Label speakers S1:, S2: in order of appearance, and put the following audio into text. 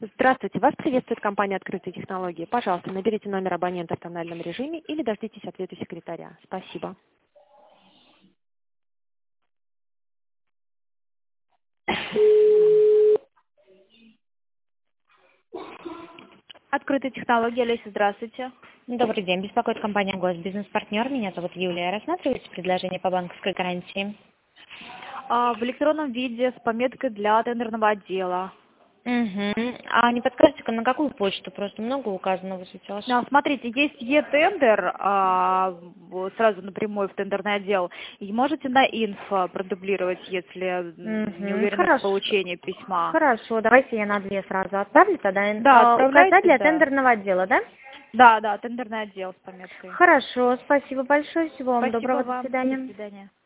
S1: Здравствуйте, вас приветствует компания «Открытые технологии». Пожалуйста, наберите номер абонента в тональном режиме или дождитесь ответа секретаря. Спасибо. «Открытые технологии», Олеся, здравствуйте.
S2: Добрый день. Беспокоит компания «Госбизнес-партнер». Меня зовут Юлия. Рассматриваете предложение по банковской гарантии?
S1: В электронном виде с пометкой для тендерного отдела.
S2: Угу. А не подскажете, на какую почту? Просто много указано высветилось.
S1: Смотрите, есть e-тендер, вот сразу напрямую в тендерный отдел. И можете на инфо продублировать, если не уверены в получении письма.
S2: Хорошо, давайте я на две сразу отправлю тогда.
S1: Да,
S2: Указать для
S1: да.
S2: тендерного отдела, да?
S1: Да, тендерный отдел с пометкой.
S2: Хорошо, спасибо большое. Всего вам
S1: Спасибо
S2: доброго.
S1: вам.
S2: До свидания.
S1: До свидания.